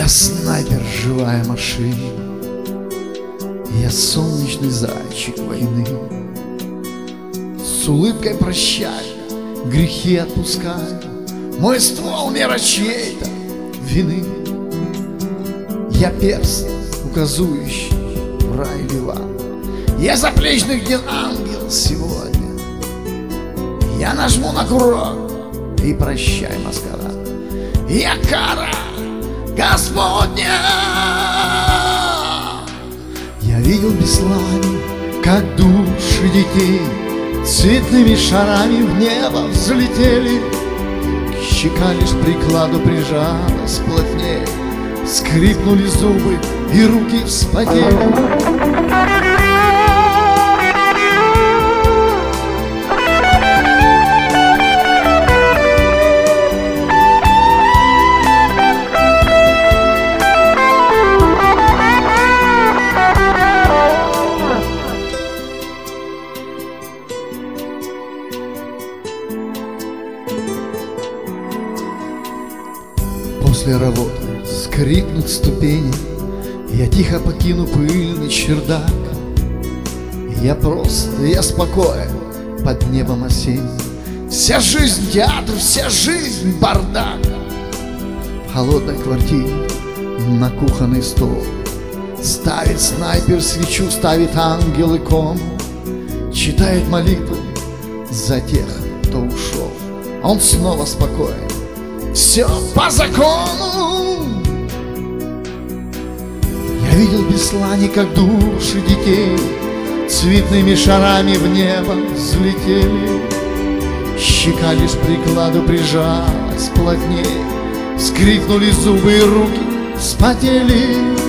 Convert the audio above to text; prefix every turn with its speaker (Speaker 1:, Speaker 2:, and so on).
Speaker 1: Я снайпер, живая машина, я солнечный зайчик войны. С улыбкой прощаю, грехи отпускаю, мой ствол мера чьей-то вины. Я перст, указующий в рай или в ад. Я заплечный, где ангел сегодня. Я нажму на курок и прощай, маскарад. Я кара Господня. Я видел беслане, как души детей цветными шарами в небо взлетели. Щека лишь к прикладу прижалась плотнее, скрипнули зубы и руки вспотели. После работы скрипнут ступени, я тихо покину пыльный чердак. Я прост, я спокоен под небом осенним. Вся жизнь театр, вся жизнь бардак. В холодной квартире на кухонный стол ставит снайпер свечу, ставит ангел икону, читает молитву за тех, кто ушел. Он снова спокоен, все по закону. Я видел беслане, как души детей цветными шарами в небо взлетели. Щека лишь к прикладу прижалась плотнее, скрипнули зубы и руки вспотели.